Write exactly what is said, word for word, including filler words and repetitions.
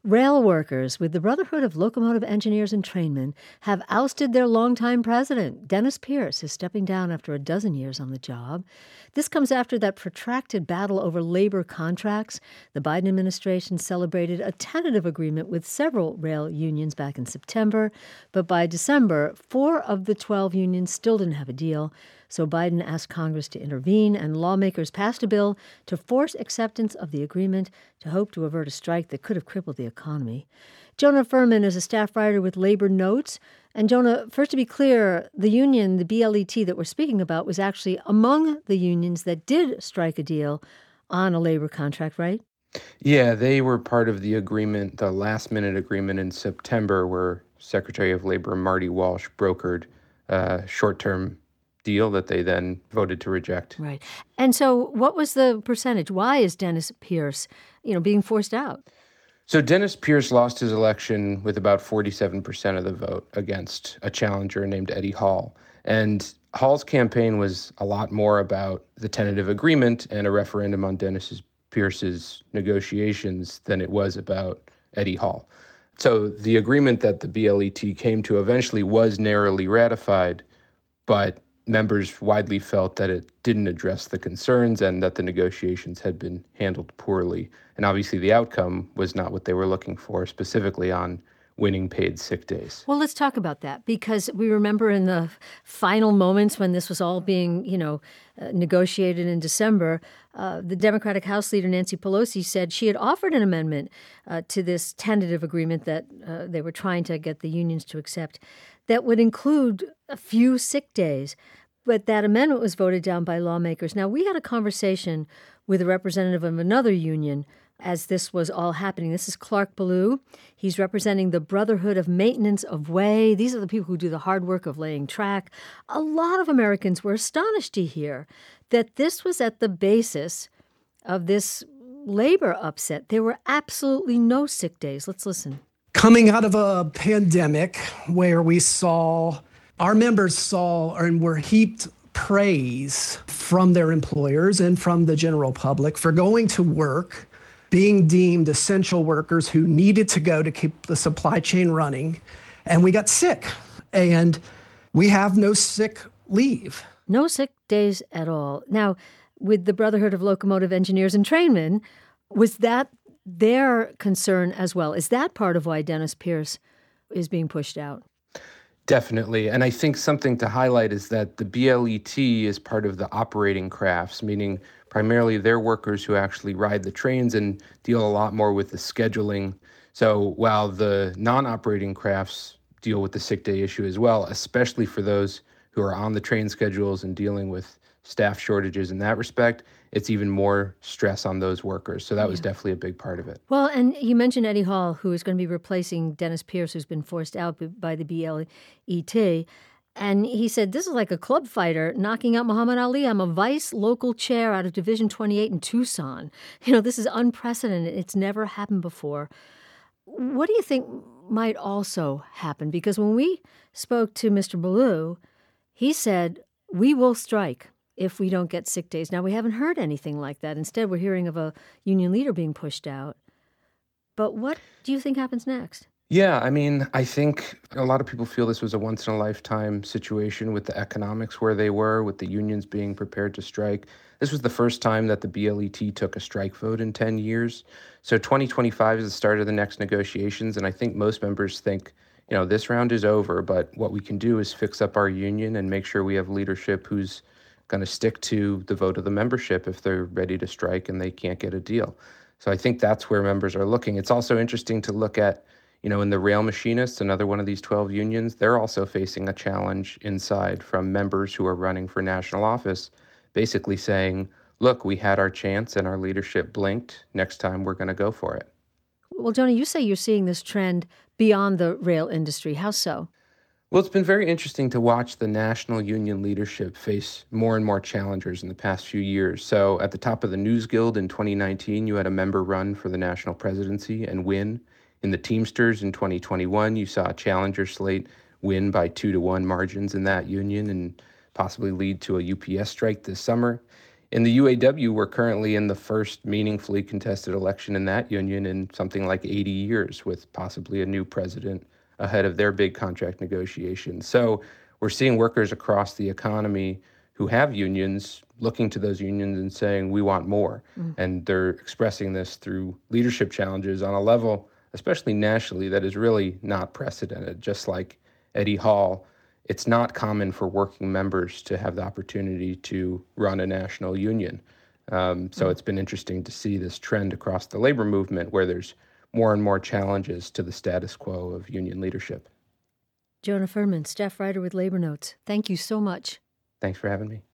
Rail workers with the Brotherhood of Locomotive Engineers and Trainmen have ousted their longtime president. Dennis Pierce is stepping down after a dozen years on the job. This comes after that protracted battle over labor contracts. The Biden administration celebrated a tentative agreement with several rail unions back in September, but by December, four of the twelve unions still didn't have a deal. So Biden asked Congress to intervene, and lawmakers passed a bill to force acceptance of the agreement to hope to avert a strike that could have crippled the economy. Jonah Furman is a staff writer with Labor Notes. And Jonah, first to be clear, the union, the B L E T that we're speaking about, was actually among the unions that did strike a deal on a labor contract, right? Yeah, they were part of the agreement, the last-minute agreement in September, where Secretary of Labor Marty Walsh brokered a short-term deal that they then voted to reject. Right. And so what was the percentage? Why is Dennis Pierce, you know, being forced out? So Dennis Pierce lost his election with about forty-seven percent of the vote against a challenger named Eddie Hall. And Hall's campaign was a lot more about the tentative agreement and a referendum on Dennis Pierce's negotiations than it was about Eddie Hall. So the agreement that the B L E T came to eventually was narrowly ratified, but members widely felt that it didn't address the concerns and that the negotiations had been handled poorly. And obviously the outcome was not what they were looking for, specifically on winning paid sick days. Well, let's talk about that, because we remember in the final moments when this was all being, you know, uh, negotiated in December, uh, the Democratic House Leader Nancy Pelosi said she had offered an amendment uh, to this tentative agreement that uh, they were trying to get the unions to accept that would include a few sick days. But that amendment was voted down by lawmakers. Now, we had a conversation with a representative of another union as this was all happening. This is Clark Ballou. He's representing the Brotherhood of Maintenance of Way. These are the people who do the hard work of laying track. A lot of Americans were astonished to hear that this was at the basis of this labor upset. There were absolutely no sick days. Let's listen. Coming out of a pandemic where we saw, our members saw and were heaped praise from their employers and from the general public for going to work, being deemed essential workers who needed to go to keep the supply chain running. And we got sick, and we have no sick leave. No sick days at all. Now, with the Brotherhood of Locomotive Engineers and Trainmen, was that their concern as well? Is that part of why Dennis Pierce is being pushed out? Definitely. And I think something to highlight is that the B L E T is part of the operating crafts, meaning primarily they're workers who actually ride the trains and deal a lot more with the scheduling. So while the non-operating crafts deal with the sick day issue as well, especially for those who are on the train schedules and dealing with staff shortages in that respect, it's even more stress on those workers. So that was yeah. definitely a big part of it. Well, and you mentioned Eddie Hall, who is going to be replacing Dennis Pierce, who's been forced out by the B L E T. And he said, this is like a club fighter knocking out Muhammad Ali. I'm a vice local chair out of Division twenty-eight in Tucson. You know, this is unprecedented. It's never happened before. What do you think might also happen? Because when we spoke to Mister Ballou, he said, we will strike if we don't get sick days. Now, we haven't heard anything like that. Instead, we're hearing of a union leader being pushed out. But what do you think happens next? Yeah, I mean, I think a lot of people feel this was a once-in-a-lifetime situation with the economics where they were, with the unions being prepared to strike. This was the first time that the B L E T took a strike vote in ten years. So twenty twenty-five is the start of the next negotiations, and I think most members think, you know, this round is over, but what we can do is fix up our union and make sure we have leadership who's going to stick to the vote of the membership if they're ready to strike and they can't get a deal. So I think that's where members are looking. It's also interesting to look at, you know, in the rail machinists, another one of these twelve unions, they're also facing a challenge inside from members who are running for national office, basically saying, look, we had our chance and our leadership blinked. Next time we're going to go for it. Well, Jonah, you say you're seeing this trend beyond the rail industry. How so? Well, it's been very interesting to watch the national union leadership face more and more challengers in the past few years. So at the top of the News Guild in twenty nineteen, you had a member run for the national presidency and win. In the Teamsters in twenty twenty-one, you saw a challenger slate win by two to one margins in that union and possibly lead to a U P S strike this summer. In the U A W, we're currently in the first meaningfully contested election in that union in something like eighty years, with possibly a new president ahead of their big contract negotiations. So we're seeing workers across the economy who have unions looking to those unions and saying, we want more. Mm. And they're expressing this through leadership challenges on a level, especially nationally, that is really not precedented. Just like Eddie Hall, it's not common for working members to have the opportunity to run a national union. Um, so mm. it's been interesting to see this trend across the labor movement where there's more and more challenges to the status quo of union leadership. Jonah Furman, staff writer with Labor Notes. Thank you so much. Thanks for having me.